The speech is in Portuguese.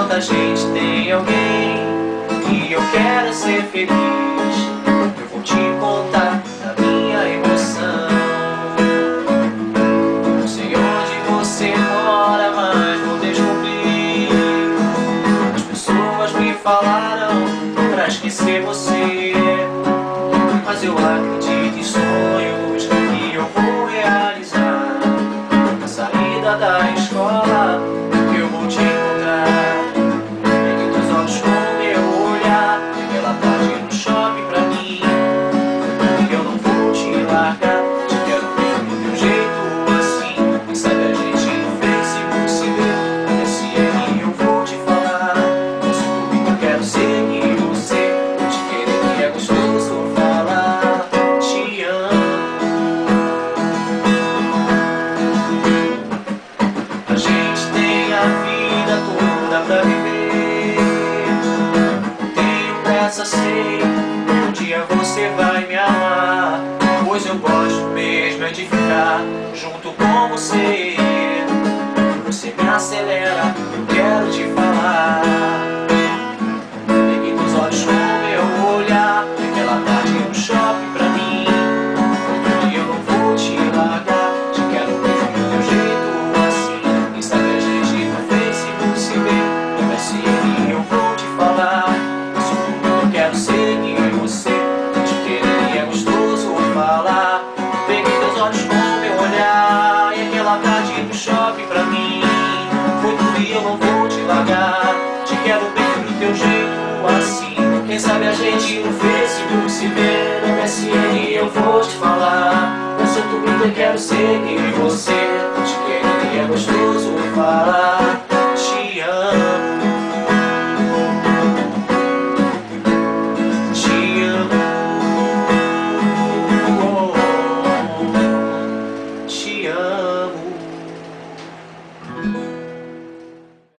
Enquanto a gente tem alguém e eu quero ser feliz, eu vou te contar da minha emoção. Não sei onde você mora, mas vou descobrir. As pessoas me falaram pra esquecer você, mas eu acredito em sonhos que eu vou realizar. Na saída da escola eu vou te encontrar. Pegue teus olhos com meu olhar, pela tarde no shopping pra mim. E eu não vou te largar, te quero ver do teu jeito assim. Quem sabe a gente no Facebook se vê, MSN eu vou te falar. Mas tudo que eu quero seguir você, te querer que é gostoso falar. Te amo. A gente tem a vida toda pra viver. Tenho pressa, sei, um dia você vai me amar. Pois eu gosto mesmo é de ficar junto com você. Você me acelera, eu quero te falar. Pegue teus olhos com meu olhar, aquela tarde no shopping pra mim. E eu não vou te largar, te quero ver do teu jeito assim. Quem sabe a gente no Facebook se vê, no MSN eu vou te falar. Isso tudo eu quero seguir você, te querer e é gostoso falar. Peguei teus olhos com meu olhar, e aquela tarde no shopping pra mim. Foi tudo e eu não vou te largar, te quero bem do teu jeito assim. Quem sabe a gente no Facebook se vê, no MSN eu vou te falar. Eu sou tudo e quero seguir você, te quero e é gostoso falar.